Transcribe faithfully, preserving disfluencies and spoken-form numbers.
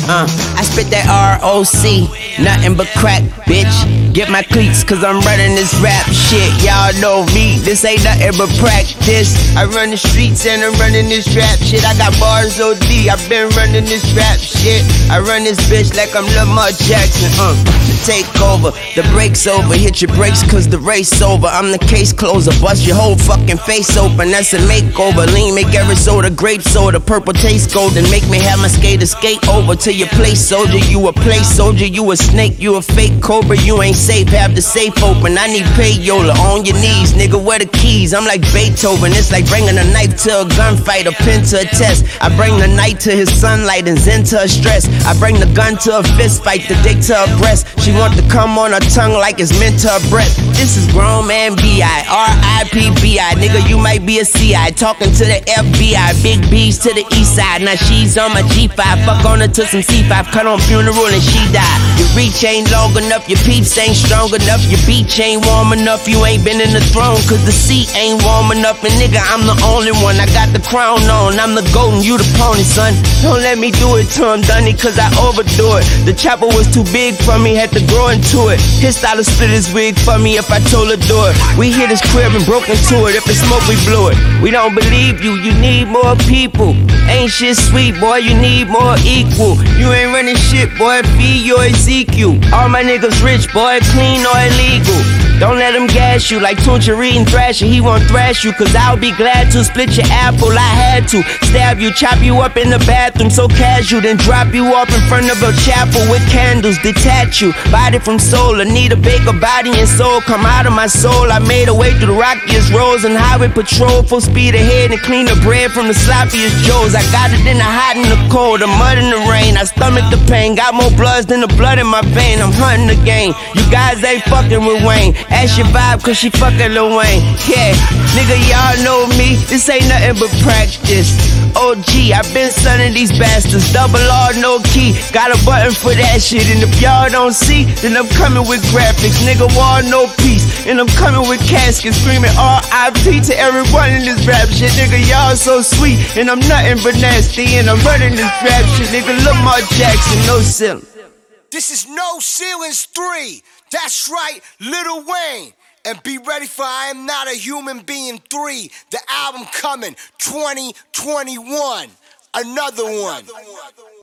Uh, I spit that R O C, nothing but crack, bitch. Get my cleats, cause I'm running this rap shit. Y'all know me, this ain't nothing but practice. I run the streets and I'm running this rap shit. I got bars O D, I've been running this rap shit. I run this bitch like I'm Lamar Jackson. Uh, the takeover, the break's over. Hit your brakes cause the race over. I'm the case closer, bust your whole fucking face open. That's a makeover. Lean, make every soda grape soda. Purple taste golden, make me have my skater skate over to your place, soldier. You a place soldier, you a snake, you a fake cobra. You ain't safe, have the safe open. I need payola on your knees, nigga, where the keys? I'm like Beethoven, it's like bringing a knife to a gunfight, a pen to a test. I bring the night to his sunlight and zen to her stress. I bring the gun to a fist fight, the dick to her breast. She want to come on her tongue like it's meant to her breath. This is grown man B I, R I P B I. Nigga, you might be a C I, talking to the F B I. Big B's to the east side, now she's on my G five. Fuck on her to some C five, cut on funeral and she died. Your reach ain't long enough, your peeps ain't strong enough, your beach ain't warm enough, you ain't been in the throne cause the seat ain't warm enough. And nigga, I'm the only one, I got the crown on, I'm the goat and you the pony, son. Don't let me do it to him, Dunny, cause I overdo it. The chopper was too big for me, had to grow into it. His style of split his wig for me if I told her do it. We hit his crib and broke into it, if it's smoke we blew it. We don't believe you, you need more people. Ain't shit sweet, boy, you need more equal. You ain't running shit, boy, feed your Ezekiel. All my niggas rich, boy, clean or illegal. Don't let him gas you like Tuncha reading Thrasher. He won't thrash you, cause I'll be glad to split your apple. I had to stab you, chop you up in the bathroom so casual, then drop you off in front of a chapel with candles. Detach you, body from soul. Anita Baker, body and soul. Come out of my soul. I made a way through the rockiest roads and highway patrol. Full speed ahead and clean the bread from the sloppiest joes. I got it in the hot and the cold, the mud and the rain. I stomach the pain, got more bloods than the blood in my vein. I'm hunting the game, you guys ain't fucking with Wayne. Ask your vibe cause she fucking Lil Wayne. Yeah, nigga, y'all know me, this ain't nothing but practice. O G, I been sunning these bastards. Double R, no key, got a button for that shit. And if y'all don't see, then I'm coming with graphics. Nigga, war, no peace, and I'm coming with caskets. Screaming R I P to everyone in this rap shit. Nigga, y'all so sweet, and I'm nothing but nasty. And I'm running this rap shit. Nigga, Lamar Jackson, no ceiling. This is No Ceilings three. That's right, Lil Wayne. And be ready for I Am Not a Human Being three. The album coming twenty twenty-one. Another one.